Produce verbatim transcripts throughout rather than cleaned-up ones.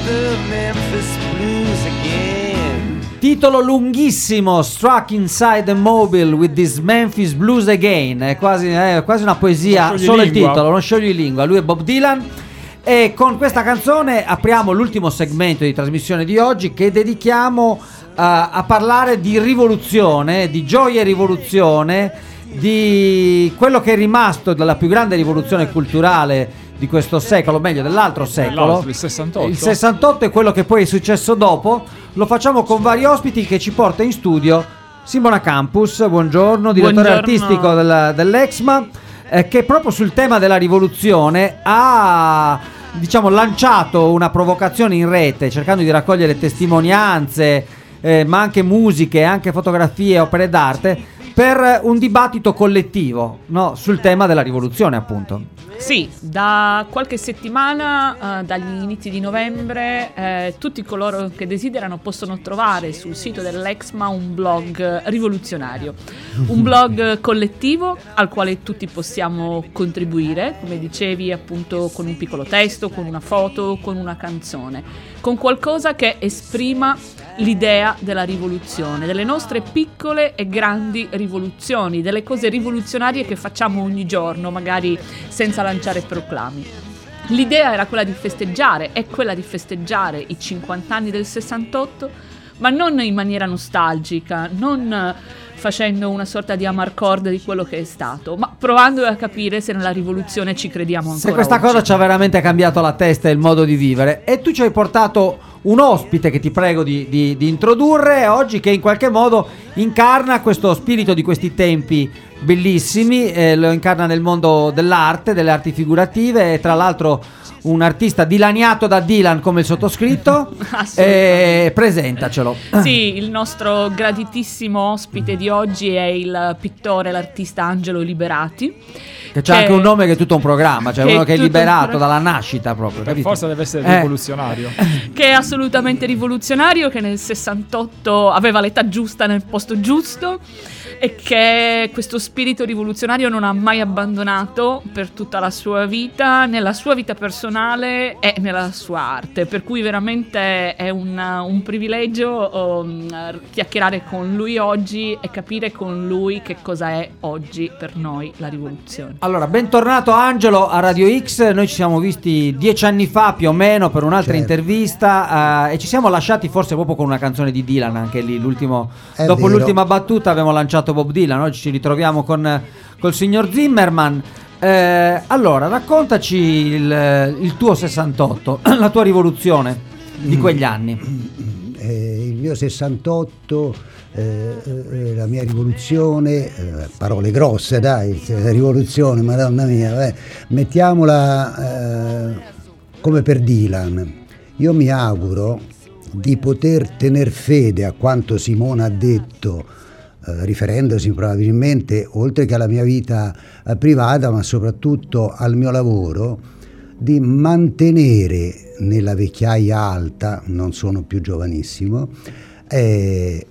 the Memphis Blues again. Titolo lunghissimo, Struck Inside the Mobile with this Memphis Blues Again. È quasi, è quasi una poesia, solo il titolo, non scioglilingua. Lui è Bob Dylan. E con questa canzone apriamo l'ultimo segmento di trasmissione di oggi, che dedichiamo uh, a parlare di rivoluzione, di gioia e rivoluzione, di quello che è rimasto dalla più grande rivoluzione culturale di questo secolo, meglio dell'altro secolo, il sessantotto. Il sessantotto è quello che poi è successo dopo. Lo facciamo con vari ospiti che ci porta in studio Simona Campus, buongiorno, direttore Buongiorno. artistico del, dell'Exma, eh, che proprio sul tema della rivoluzione ha, diciamo, lanciato una provocazione in rete cercando di raccogliere testimonianze, eh, ma anche musiche, anche fotografie, opere d'arte, per un dibattito collettivo, no, sul tema della rivoluzione, appunto. Sì, da qualche settimana, eh, dagli inizi di novembre, eh, tutti coloro che desiderano possono trovare sul sito dell'Exma un blog rivoluzionario, un blog collettivo al quale tutti possiamo contribuire, come dicevi, appunto con un piccolo testo, con una foto, con una canzone, con qualcosa che esprima l'idea della rivoluzione, delle nostre piccole e grandi rivoluzioni, delle cose rivoluzionarie che facciamo ogni giorno, magari senza lanciare proclami. L'idea era quella di festeggiare, è quella di festeggiare i cinquanta anni del sessantotto, ma non in maniera nostalgica, non facendo una sorta di amarcord di quello che è stato, ma provando a capire se nella rivoluzione ci crediamo ancora. Se questa oggi. cosa ci ha veramente cambiato la testa e il modo di vivere. E tu ci hai portato un ospite che ti prego di, di, di introdurre oggi, che in qualche modo incarna questo spirito di questi tempi bellissimi, eh, lo incarna nel mondo dell'arte, delle arti figurative, e tra l'altro un artista dilaniato da Dylan come il sottoscritto. eh, presentacelo. Sì, il nostro graditissimo ospite di oggi è il pittore, l'artista Angelo Liberati, che c'ha che- anche un nome che è tutto un programma, cioè che uno è che è tutto un liberato pro- dalla nascita proprio, Per capito? forza deve essere Eh. rivoluzionario. che è assolutamente rivoluzionario, che nel sessantotto aveva l'età giusta nel posto giusto e che questo spirito rivoluzionario non ha mai abbandonato per tutta la sua vita, nella sua vita personale e nella sua arte, per cui veramente è un, un privilegio um, chiacchierare con lui oggi e capire con lui che cosa è oggi per noi la rivoluzione. Allora, bentornato Angelo a Radio X. Noi ci siamo visti dieci anni fa più o meno per un'altra Certo. intervista, eh, e ci siamo lasciati forse proprio con una canzone di Dylan, anche lì l'ultimo, È dopo vero. l'ultima battuta abbiamo lanciato Bob Dylan. Oggi ci ritroviamo con col signor Zimmerman. Eh, allora, raccontaci il, il tuo sessantotto, la tua rivoluzione di quegli anni. Eh, il mio sessantotto, eh, eh, la mia rivoluzione, eh, parole grosse dai, eh, rivoluzione, madonna mia, eh, mettiamola eh, come per Dylan. Io mi auguro di poter tener fede a quanto Simona ha detto, eh, riferendosi probabilmente oltre che alla mia vita eh, privata, ma soprattutto al mio lavoro, di mantenere nella vecchiaia alta, non sono più giovanissimo, eh,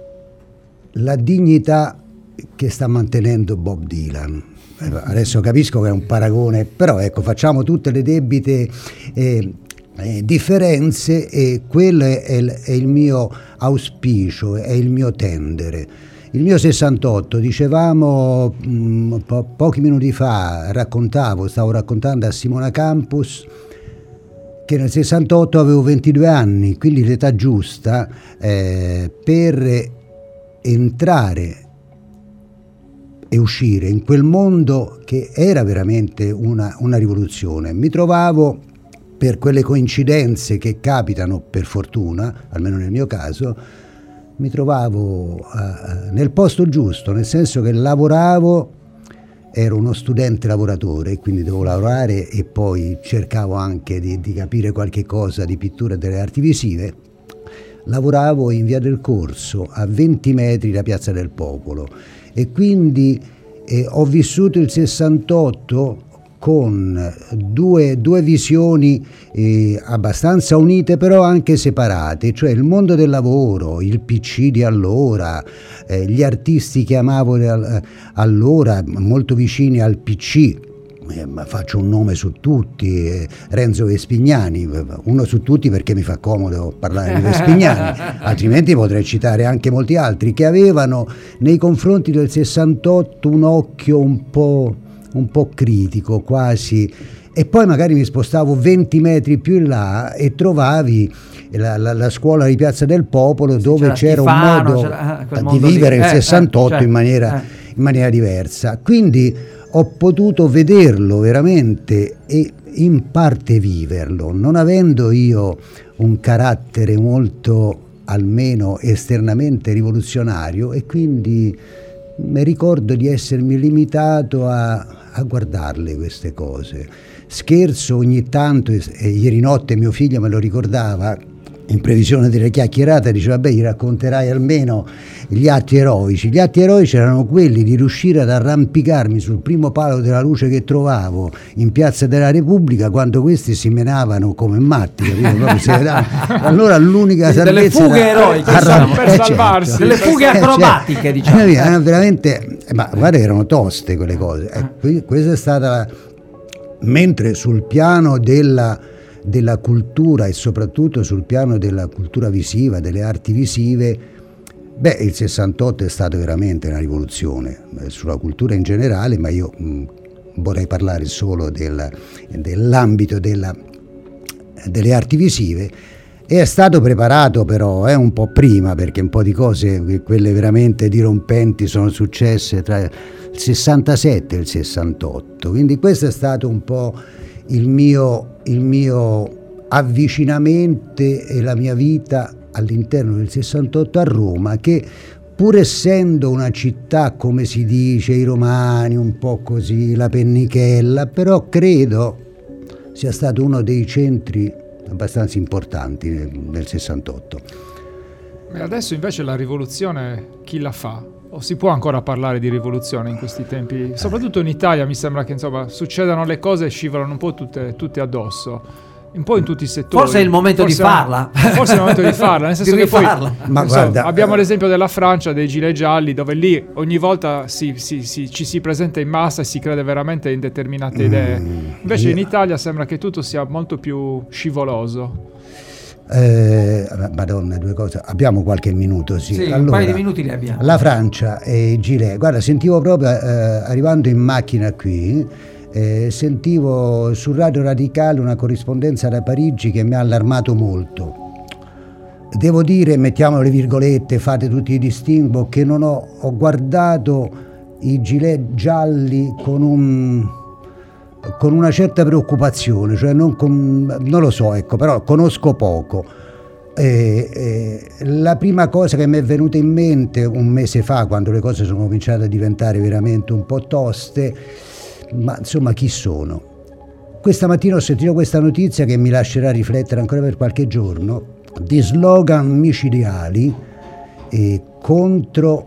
la dignità che sta mantenendo Bob Dylan. Eh, Adesso capisco che è un paragone, però ecco, facciamo tutte le debite eh, eh, differenze, e quello è, è, il- è il mio auspicio, è il mio tendere. Il mio sessantotto, dicevamo mh, po- pochi minuti fa, raccontavo, stavo raccontando a Simona Campus che nel sessantotto avevo ventidue anni, quindi l'età giusta eh, per entrare e uscire in quel mondo che era veramente una, una rivoluzione. Mi trovavo, per quelle coincidenze che capitano per fortuna, almeno nel mio caso, mi trovavo eh, nel posto giusto, nel senso che lavoravo, ero uno studente lavoratore, quindi dovevo lavorare e poi cercavo anche di, di capire qualche cosa di pittura e delle arti visive. Lavoravo in Via del Corso, a venti metri da Piazza del Popolo, e quindi eh, ho vissuto il sessantotto con due, due visioni eh, abbastanza unite, però anche separate, cioè il mondo del lavoro, il P C di allora, eh, gli artisti che amavo al- allora, molto vicini al P C, eh, ma faccio un nome su tutti, eh, Renzo Vespignani, uno su tutti perché mi fa comodo parlare di Vespignani, altrimenti potrei citare anche molti altri che avevano nei confronti del sessantotto un occhio un po', un po' critico quasi, e poi magari mi spostavo venti metri più in là e trovavi la, la, la scuola di Piazza del Popolo, dove c'era, c'era Schifano, un modo c'era, eh, di vivere lì. il sessantotto eh, cioè, in, maniera, eh. in maniera diversa, quindi ho potuto vederlo veramente e in parte viverlo, non avendo io un carattere molto, almeno esternamente, rivoluzionario, e quindi mi ricordo di essermi limitato a, a guardarle queste cose. Scherzo ogni tanto, e, e ieri notte mio figlio me lo ricordava, in previsione delle chiacchierate, diceva: beh, gli racconterai almeno gli atti eroici. Gli atti eroici erano quelli di riuscire ad arrampicarmi sul primo palo della luce che trovavo in Piazza della Repubblica, quando questi si menavano come matti, allora l'unica delle fughe eroiche arram- per salvarsi, certo. delle fughe acrobatiche, cioè, diciamo erano veramente, ma guarda, erano toste quelle cose. Eh, questa è stata la... mentre sul piano della della cultura, e soprattutto sul piano della cultura visiva, delle arti visive, beh, il sessantotto è stato veramente una rivoluzione sulla cultura in generale, ma io mh, vorrei parlare solo del, dell'ambito della, delle arti visive. E è stato preparato però eh, un po' prima, perché un po' di cose, quelle veramente dirompenti, sono successe tra il sessantasette e il sessantotto, quindi questo è stato un po' il mio, il mio avvicinamento e la mia vita all'interno del sessantotto a Roma, che pur essendo una città, come si dice, i romani, un po' così, la pennichella, però credo sia stato uno dei centri abbastanza importanti nel, nel sessantotto. E adesso invece la rivoluzione chi la fa? O si può ancora parlare di rivoluzione in questi tempi? Soprattutto in Italia mi sembra che insomma succedano le cose e scivolano un po' tutte, tutte addosso, un po' in tutti i settori. Forse è il momento forse, di farla. Forse è il momento di farla, nel senso che poi Ma so, guarda, abbiamo l'esempio della Francia, dei gilet gialli, dove lì ogni volta si, si, si, ci si presenta in massa e si crede veramente in determinate mm, idee. Invece io... in Italia sembra che tutto sia molto più scivoloso. Eh, Madonna, due cose. Abbiamo qualche minuto, sì. Sì, allora, un paio di minuti li abbiamo. La Francia e i gilet. Guarda, sentivo proprio eh, arrivando in macchina qui, eh, sentivo su Radio Radicale una corrispondenza da Parigi che mi ha allarmato molto. Devo dire, mettiamo le virgolette, fate tutti i distinguo, che non ho, ho guardato i gilet gialli con un con una certa preoccupazione, cioè non, con, non lo so, ecco, però conosco poco. E, e, la prima cosa che mi è venuta in mente un mese fa, quando le cose sono cominciate a diventare veramente un po' toste, ma insomma, chi sono? Questa mattina ho sentito questa notizia che mi lascerà riflettere ancora per qualche giorno, di slogan micidiali eh, contro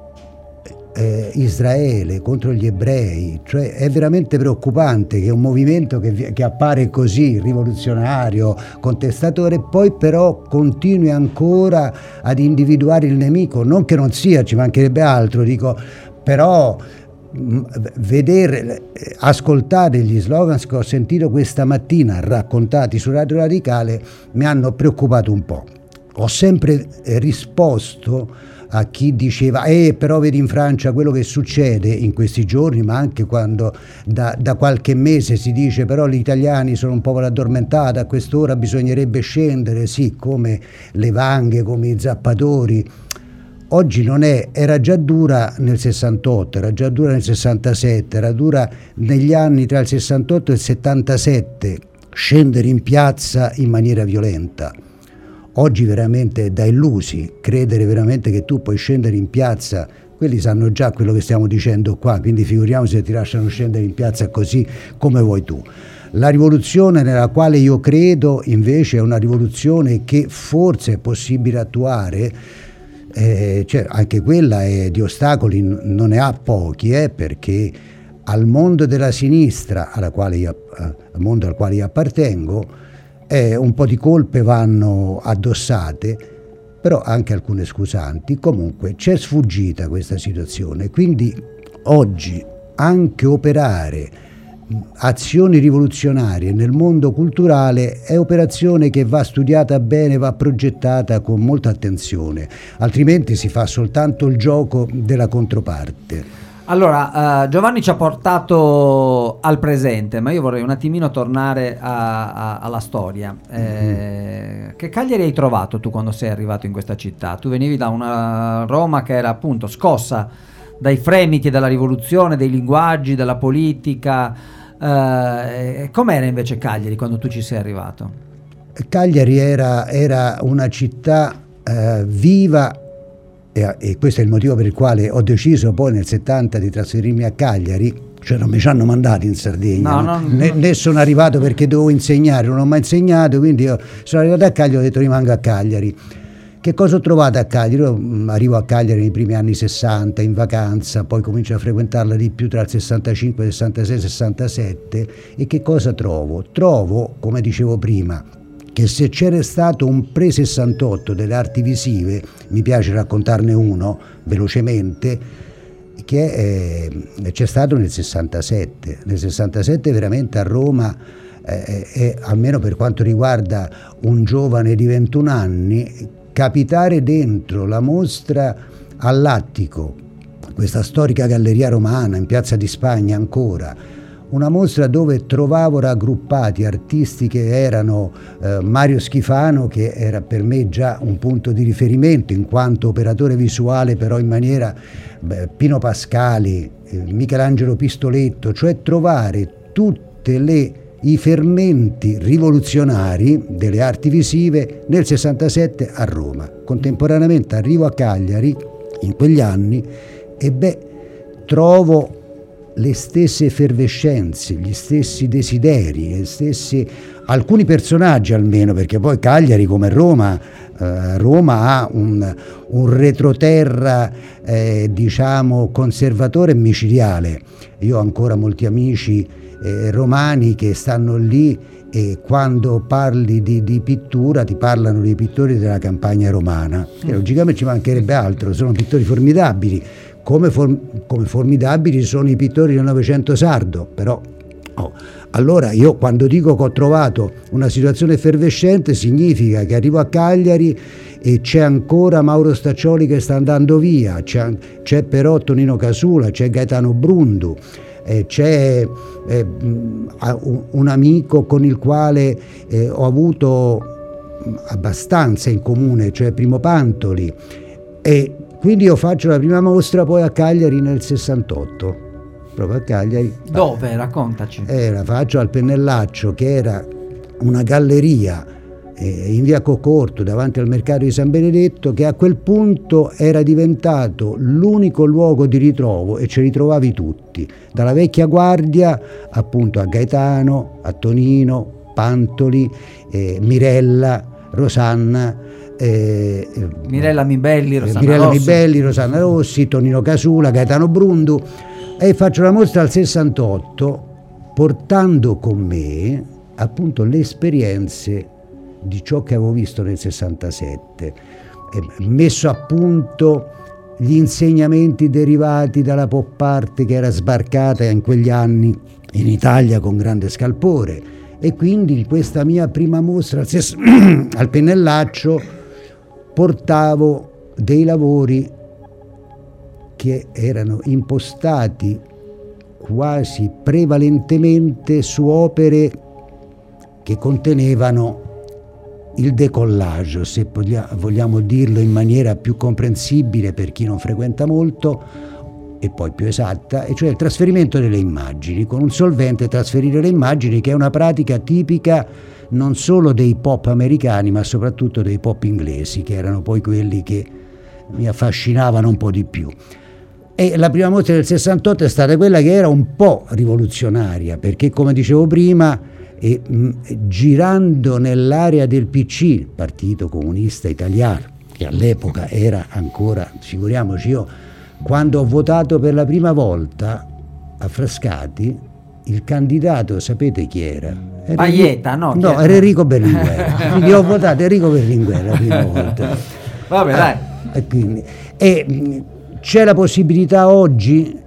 Eh, Israele, contro gli ebrei. Cioè è veramente preoccupante che un movimento che, che appare così rivoluzionario, contestatore, poi però continui ancora ad individuare il nemico. Non che non sia, ci mancherebbe altro, dico, però mh, vedere, ascoltare gli slogan che ho sentito questa mattina raccontati su Radio Radicale mi hanno preoccupato un po'. Ho sempre eh, risposto a chi diceva eh però vedi in Francia quello che succede in questi giorni, ma anche quando da, da qualche mese si dice però gli italiani sono un popolo addormentato, a quest'ora bisognerebbe scendere, sì, come le vanghe, come i zappatori. Oggi non è, era già dura nel sessantotto, era già dura nel sessantasette, era dura negli anni tra il sessantotto e il settantasette scendere in piazza in maniera violenta. Oggi veramente è da illusi credere veramente che tu puoi scendere in piazza, quelli sanno già quello che stiamo dicendo qua, quindi figuriamoci se ti lasciano scendere in piazza così come vuoi tu. La rivoluzione nella quale io credo invece è una rivoluzione che forse è possibile attuare, eh, cioè anche quella è di ostacoli, non ne ha pochi, eh, perché al mondo della sinistra, alla quale io, al mondo al quale io appartengo, Eh, un po' di colpe vanno addossate, però anche alcune scusanti. Comunque c'è sfuggita questa situazione, quindi oggi anche operare azioni rivoluzionarie nel mondo culturale è operazione che va studiata bene, va progettata con molta attenzione, altrimenti si fa soltanto il gioco della controparte. Allora, uh, Giovanni ci ha portato al presente, ma io vorrei un attimino tornare a, a, alla storia. Eh, mm. Che Cagliari hai trovato tu quando sei arrivato in questa città? Tu venivi da una Roma che era appunto scossa dai fremiti della rivoluzione, dei linguaggi, della politica. Uh, com'era invece Cagliari quando tu ci sei arrivato? Cagliari era, era una città uh, viva, e questo è il motivo per il quale ho deciso poi nel settanta di trasferirmi a Cagliari. Cioè non mi ci hanno mandato in Sardegna, no, no, né, né sono arrivato perché dovevo insegnare, non ho mai insegnato, quindi io sono arrivato a Cagliari e ho detto rimango a Cagliari. Che cosa ho trovato a Cagliari? Io arrivo a Cagliari nei primi anni sessanta in vacanza, poi comincio a frequentarla di più tra il sessantacinque, sessantasei, sessantasette, e che cosa trovo? Trovo, come dicevo prima, che se c'era stato un pre-sessantotto delle arti visive, mi piace raccontarne uno velocemente, che eh, c'è stato nel sessantasette. Nel sessantasette veramente a Roma, eh, eh, almeno per quanto riguarda un giovane di ventuno anni, capitare dentro la mostra all'Attico, questa storica galleria romana in Piazza di Spagna ancora, una mostra dove trovavo raggruppati artisti che erano eh, Mario Schifano, che era per me già un punto di riferimento in quanto operatore visuale, però in maniera beh, Pino Pascali, eh, Michelangelo Pistoletto, cioè trovare tutte le i fermenti rivoluzionari delle arti visive nel sessantasette a Roma. Contemporaneamente arrivo a Cagliari in quegli anni e beh, trovo le stesse effervescenze, gli stessi desideri, gli stessi, alcuni personaggi almeno, perché poi Cagliari come Roma, eh, Roma ha un, un retroterra eh, diciamo conservatore e micidiale. Io ho ancora molti amici eh, romani che stanno lì e quando parli di, di pittura ti parlano dei pittori della campagna romana, e logicamente ci mancherebbe altro, sono pittori formidabili. Come, form- come formidabili sono i pittori del Novecento sardo, però oh. Allora io quando dico che ho trovato una situazione effervescente significa che arrivo a Cagliari e c'è ancora Mauro Staccioli che sta andando via, c'è, c'è però Tonino Casula, c'è Gaetano Brundu, eh, c'è eh, un amico con il quale eh, ho avuto abbastanza in comune, cioè Primo Pantoli, e quindi io faccio la prima mostra poi a Cagliari nel sessantotto, proprio a Cagliari. Dove? Raccontaci. Eh, la faccio al Pennellaccio, che era una galleria eh, in via Coccorto davanti al mercato di San Benedetto, che a quel punto era diventato l'unico luogo di ritrovo e ci ritrovavi tutti, dalla vecchia guardia appunto a Gaetano, a Tonino, Pantoli, eh, Mirella, Rosanna, Eh, Mirella Mibelli, Rosanna Mirella Rossi. Mibelli, Rosanna Rossi, Tonino Casula, Gaetano Brundu, e faccio la mostra al sessantotto portando con me appunto le esperienze di ciò che avevo visto nel sessantasette, e messo a punto gli insegnamenti derivati dalla pop art che era sbarcata in quegli anni in Italia con grande scalpore, e quindi in questa mia prima mostra al, ses- al Pennellaccio portavo dei lavori che erano impostati quasi prevalentemente su opere che contenevano il décollage, se vogliamo dirlo in maniera più comprensibile per chi non frequenta molto e poi più esatta, e cioè il trasferimento delle immagini, con un solvente trasferire le immagini, che è una pratica tipica non solo dei pop americani ma soprattutto dei pop inglesi, che erano poi quelli che mi affascinavano un po' di più. E la prima mostra del sessantotto è stata quella che era un po' rivoluzionaria, perché come dicevo prima, e, mh, girando nell'area del P C, Partito Comunista Italiano, che all'epoca era ancora, figuriamoci, io quando ho votato per la prima volta a Frascati, il candidato sapete chi era? Era Paietta, no? No, era Enrico Berlinguer. Quindi ho votato Enrico Berlinguer la prima volta. Vabbè, dai. E, quindi, e c'è la possibilità oggi,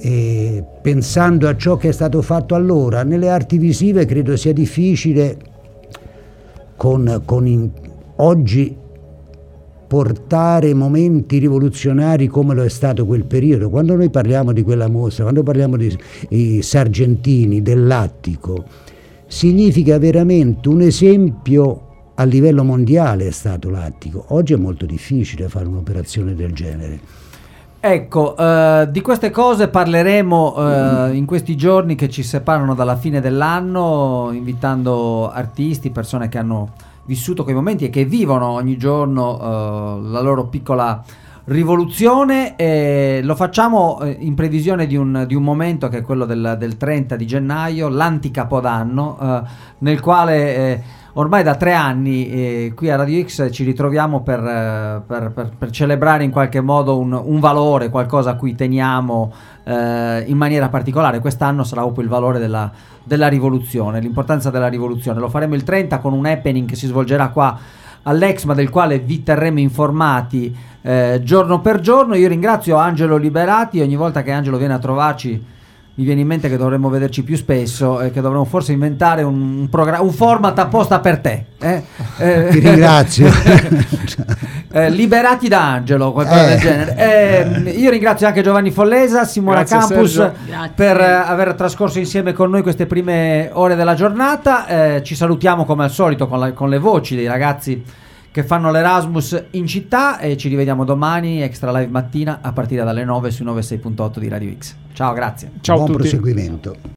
e pensando a ciò che è stato fatto allora, nelle arti visive credo sia difficile con, con in, oggi portare momenti rivoluzionari come lo è stato quel periodo. Quando noi parliamo di quella mostra, quando parliamo di, di Sargentini, dell'Attico, significa veramente un esempio a livello mondiale. È stato l'Attico. Oggi è molto difficile fare un'operazione del genere. Ecco, eh, di queste cose parleremo eh, in questi giorni che ci separano dalla fine dell'anno, invitando artisti, persone che hanno vissuto quei momenti e che vivono ogni giorno uh, la loro piccola rivoluzione, e lo facciamo uh, in previsione di un, di un momento che è quello del, del trenta di gennaio, l'anticapodanno, uh, nel quale eh, ormai da tre anni eh, qui a Radio X ci ritroviamo per, eh, per, per, per celebrare in qualche modo un, un valore, qualcosa a cui teniamo eh, in maniera particolare. Quest'anno sarà proprio il valore della, della rivoluzione, l'importanza della rivoluzione. Lo faremo il trenta con un happening che si svolgerà qua all'Exma, del quale vi terremo informati eh, giorno per giorno. Io ringrazio Angelo Liberati. Ogni volta che Angelo viene a trovarci mi viene in mente che dovremmo vederci più spesso e che dovremmo forse inventare un, un, programma, un format apposta per te. Eh? Eh, Ti ringrazio. eh, liberati da Angelo, qualcosa eh. del genere. Eh, io ringrazio anche Giovanni Follesa, Simona Grazie, Campus, Sergio. per eh, aver trascorso insieme con noi queste prime ore della giornata. Eh, ci salutiamo come al solito con, la, con le voci dei ragazzi che fanno l'Erasmus in città, e ci rivediamo domani, Extra Live mattina, a partire dalle nove su novantasei punto otto di Radio X. Ciao, grazie. Ciao a Buon tutti. proseguimento.